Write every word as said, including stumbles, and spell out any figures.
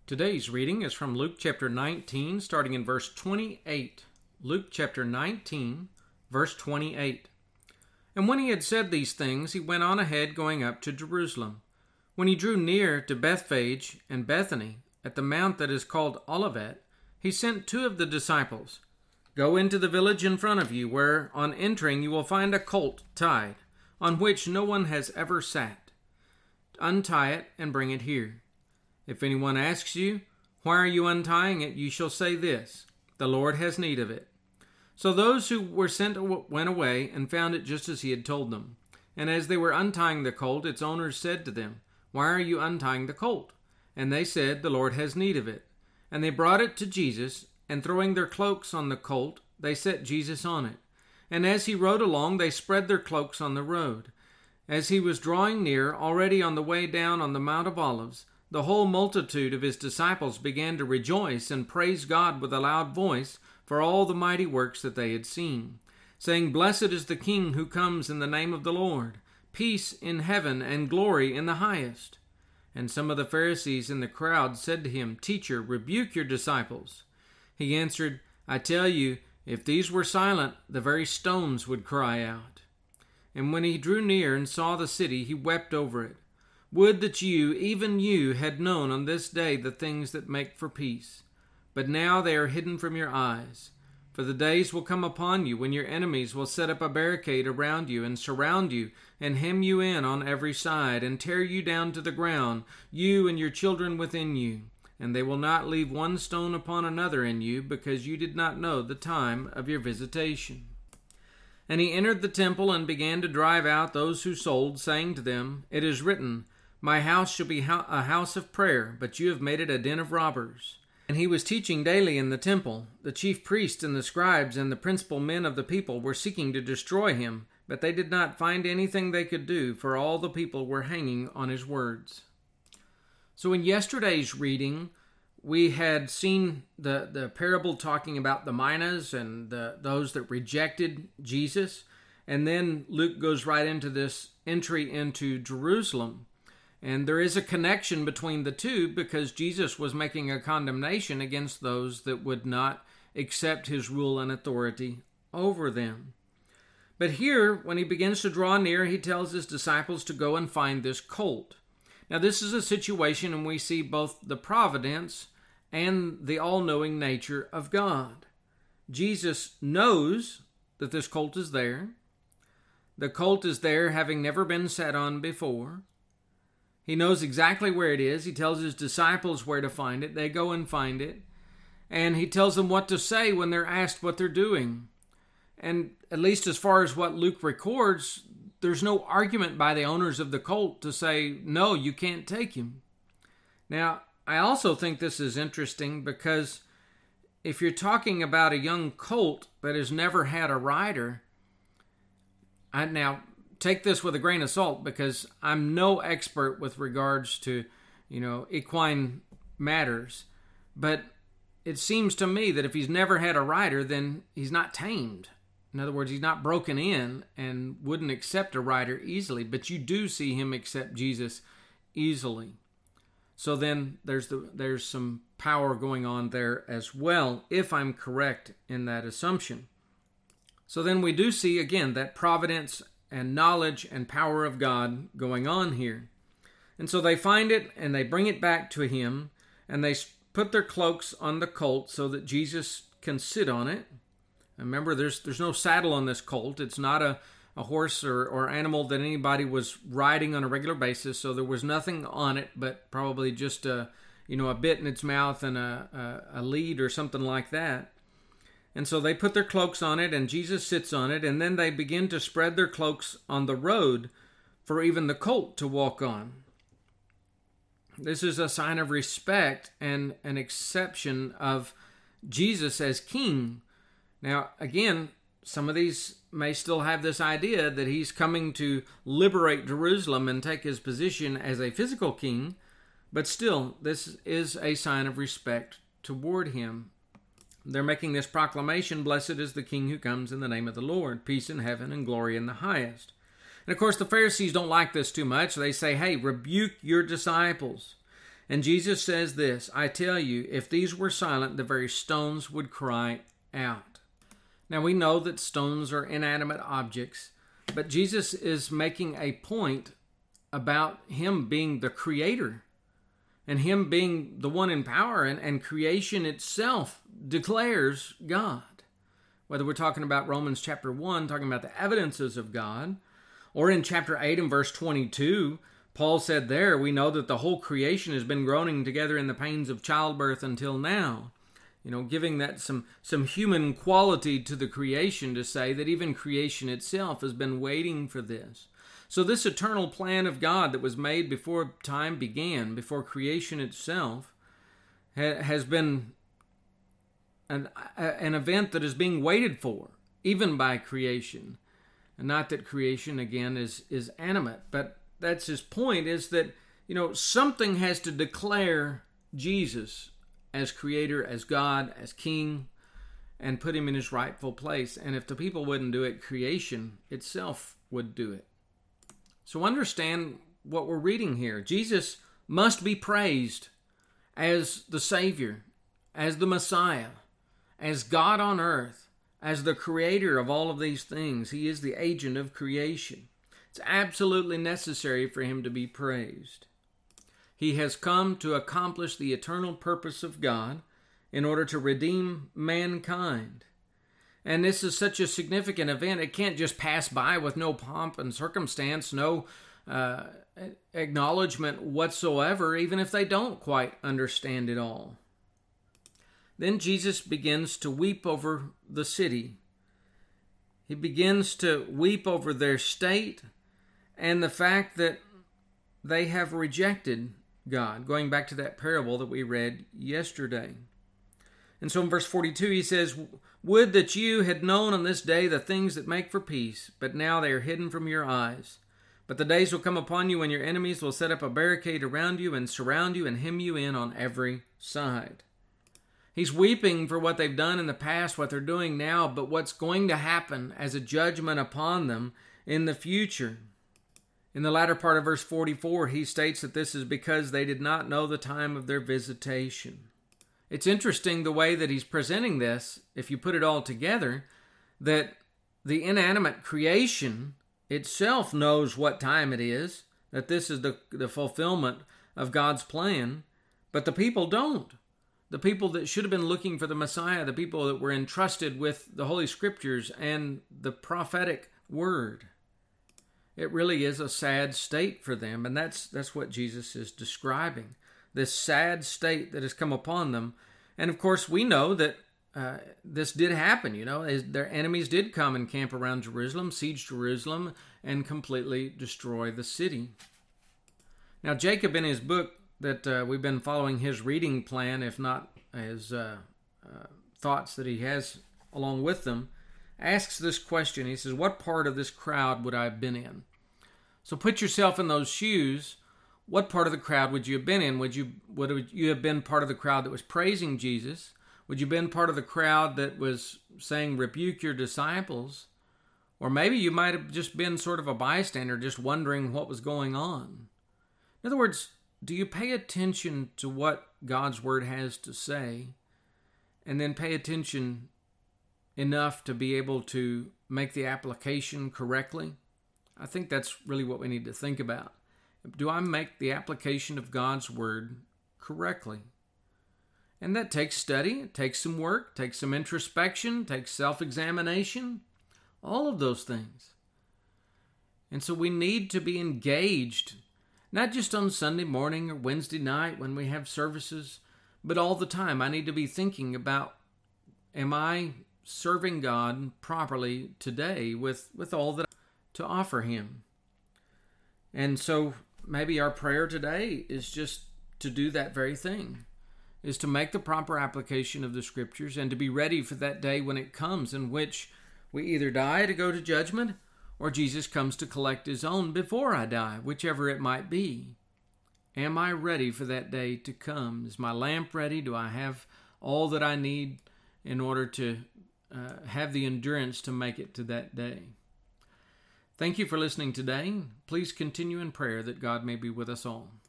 Today's reading is from Luke chapter nineteen, starting in verse twenty-eight. Luke chapter nineteen, verse twenty-eight. And when he had said these things, he went on ahead, going up to Jerusalem. When he drew near to Bethphage and Bethany, at the mount that is called Olivet, he sent two of the disciples. Go into the village in front of you, where on entering you will find a colt tied, on which no one has ever sat. Untie it and bring it here. If anyone asks you, why are you untying it, you shall say this, the Lord has need of it. So those who were sent went away and found it just as he had told them. And as they were untying the colt, its owners said to them, why are you untying the colt? And they said, the Lord has need of it. And they brought it to Jesus, and throwing their cloaks on the colt, they set Jesus on it. And as he rode along, they spread their cloaks on the road. As he was drawing near, already on the way down on the Mount of Olives, the whole multitude of his disciples began to rejoice and praise God with a loud voice for all the mighty works that they had seen, saying, Blessed is the King who comes in the name of the Lord, peace in heaven and glory in the highest. And some of the Pharisees in the crowd said to him, Teacher, rebuke your disciples. He answered, I tell you, if these were silent, the very stones would cry out. And when he drew near and saw the city, he wept over it. Would that you, even you, had known on this day the things that make for peace. But now they are hidden from your eyes. For the days will come upon you when your enemies will set up a barricade around you and surround you and hem you in on every side and tear you down to the ground, you and your children within you. And they will not leave one stone upon another in you, because you did not know the time of your visitation. And he entered the temple and began to drive out those who sold, saying to them, It is written, My house shall be a house of prayer, but you have made it a den of robbers. And he was teaching daily in the temple. The chief priests and the scribes and the principal men of the people were seeking to destroy him, but they did not find anything they could do, for all the people were hanging on his words. So in yesterday's reading, we had seen the, the parable talking about the minas and the, those that rejected Jesus. And then Luke goes right into this entry into Jerusalem. And there is a connection between the two, because Jesus was making a condemnation against those that would not accept his rule and authority over them. But here, when he begins to draw near, he tells his disciples to go and find this colt. Now, this is a situation in which we see both the providence and the all-knowing nature of God. Jesus knows that this colt is there. The colt is there having never been sat on before. He knows exactly where it is. He tells his disciples where to find it. They go and find it. And he tells them what to say when they're asked what they're doing. And at least as far as what Luke records, there's no argument by the owners of the colt to say, no, you can't take him. Now, I also think this is interesting, because if you're talking about a young colt that has never had a rider, I, now, take this with a grain of salt, because I'm no expert with regards to, you know, equine matters. But it seems to me that if he's never had a rider, then he's not tamed. In other words, he's not broken in and wouldn't accept a rider easily. But you do see him accept Jesus easily. So then there's the there's some power going on there as well, if I'm correct in that assumption. So then we do see, again, that providence and knowledge and power of God going on here. And so they find it and they bring it back to him, and they put their cloaks on the colt so that Jesus can sit on it. And remember, there's there's no saddle on this colt. It's not a, a horse or, or animal that anybody was riding on a regular basis, so there was nothing on it but probably just a, you know, a bit in its mouth and a, a, a lead or something like that. And so they put their cloaks on it, and Jesus sits on it, and then they begin to spread their cloaks on the road for even the colt to walk on. This is a sign of respect and an exception of Jesus as king. Now, again, some of these may still have this idea that he's coming to liberate Jerusalem and take his position as a physical king, but still, this is a sign of respect toward him. They're making this proclamation, Blessed is the King who comes in the name of the Lord, peace in heaven and glory in the highest. And of course, the Pharisees don't like this too much. They say, hey, rebuke your disciples. And Jesus says this, I tell you, if these were silent, the very stones would cry out. Now we know that stones are inanimate objects, but Jesus is making a point about him being the creator and him being the one in power, and, and creation itself declares God. Whether we're talking about Romans chapter one, talking about the evidences of God, or in chapter eight and verse twenty-two, Paul said there, we know that the whole creation has been groaning together in the pains of childbirth until now. You know, giving that some, some human quality to the creation to say that even creation itself has been waiting for this. So this eternal plan of God that was made before time began, before creation itself, ha- has been an, an event that is being waited for, even by creation. And not that creation, again, is, is animate, but that's his point, is that, you know, something has to declare Jesus as creator, as God, as king, and put him in his rightful place. And if the people wouldn't do it, creation itself would do it. So understand what we're reading here. Jesus must be praised as the Savior, as the Messiah, as God on earth, as the creator of all of these things. He is the agent of creation. It's absolutely necessary for him to be praised. He has come to accomplish the eternal purpose of God in order to redeem mankind. And this is such a significant event, it can't just pass by with no pomp and circumstance, no uh, acknowledgement whatsoever, even if they don't quite understand it all. Then Jesus begins to weep over the city. He begins to weep over their state and the fact that they have rejected God, going back to that parable that we read yesterday. And so in verse forty-two he says, would that you had known on this day the things that make for peace, but now they are hidden from your eyes. But the days will come upon you when your enemies will set up a barricade around you and surround you and hem you in on every side. He's weeping for what they've done in the past, what they're doing now, but what's going to happen as a judgment upon them in the future. In the latter part of verse forty-four, he states that this is because they did not know the time of their visitation. It's interesting the way that he's presenting this, if you put it all together, that the inanimate creation itself knows what time it is, that this is the, the fulfillment of God's plan, but the people don't. The people that should have been looking for the Messiah, the people that were entrusted with the Holy Scriptures and the prophetic word. It really is a sad state for them, and that's that's what Jesus is describing. This sad state that has come upon them. And of course, we know that uh, this did happen. You know, their enemies did come and camp around Jerusalem, siege Jerusalem, and completely destroy the city. Now, Jacob, in his book that uh, we've been following his reading plan, if not his uh, uh, thoughts that he has along with them, asks this question. He says, what part of this crowd would I have been in? So put yourself in those shoes. What part of the crowd would you have been in? Would you would you have been part of the crowd that was praising Jesus? Would you have been part of the crowd that was saying, rebuke your disciples? Or maybe you might have just been sort of a bystander, just wondering what was going on. In other words, do you pay attention to what God's Word has to say, and then pay attention enough to be able to make the application correctly? I think that's really what we need to think about. Do I make the application of God's Word correctly? And that takes study, it takes some work, takes some introspection, takes self-examination, all of those things. And so we need to be engaged, not just on Sunday morning or Wednesday night when we have services, but all the time. I need to be thinking about, am I serving God properly today with, with all that I have to offer Him? And so maybe our prayer today is just to do that very thing, is to make the proper application of the Scriptures and to be ready for that day when it comes, in which we either die to go to judgment or Jesus comes to collect His own before I die, whichever it might be. Am I ready for that day to come? Is my lamp ready? Do I have all that I need in order to uh, have the endurance to make it to that day? Thank you for listening today. Please continue in prayer that God may be with us all.